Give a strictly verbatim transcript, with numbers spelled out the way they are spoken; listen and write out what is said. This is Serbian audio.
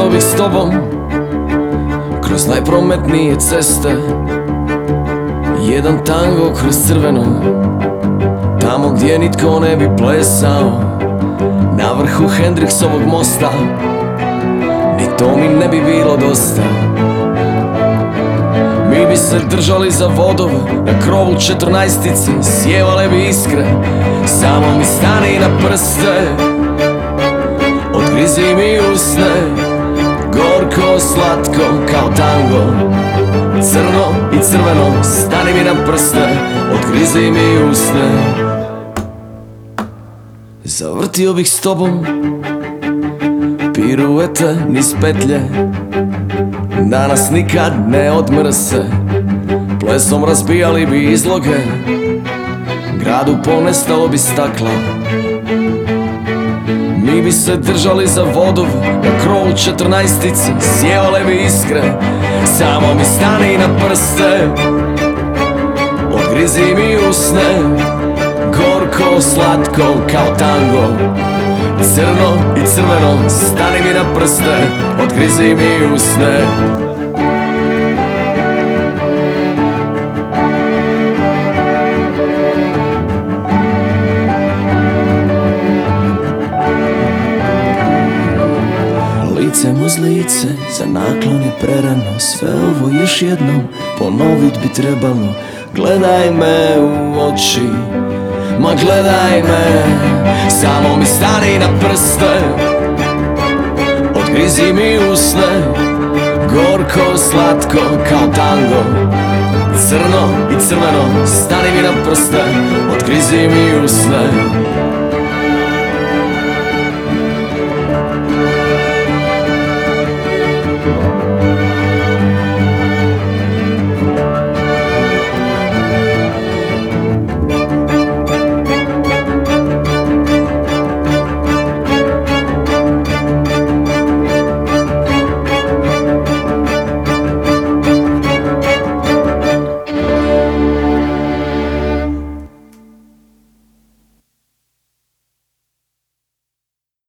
bih s tobom kroz najprometnije ceste, jedan tango kroz crveno, tamo gdje nitko ne bi plesao, na vrhu Hendriksovog mosta, ni to mi ne bi bilo dosta. Mi bi se držali za vodove, na krovu četrnaestice sjevale bi iskre, samo mi stani na prste, otkrizi mi usne, gorko, slatko kao tango, crno i crveno, stani mi na prste, otkrizi mi usne. Zavrtio bih s tobom piruete niz petlje, da nas nikad ne odmrse, plesom razbijali bi izloge, gradu ponestalo bi stakla. Mi bi se držali za vodove, na krovu četrnaestice sjevale bi iskre, samo mi stani na prste, odgrizi mi usne, gorko, slatko kao tango, crno i crveno, stani mi na prste, odgrizi mi usne. Licem uz lice, za naklon je prerano, sve ovo još jednom ponovit bi trebalo. Gledaj me u oči, ma gledaj me, samo mi stani na prste, odgrizi mi usne, gorko, slatko kao tango, crno i crveno, stani mi na prste, odgrizi mi usne.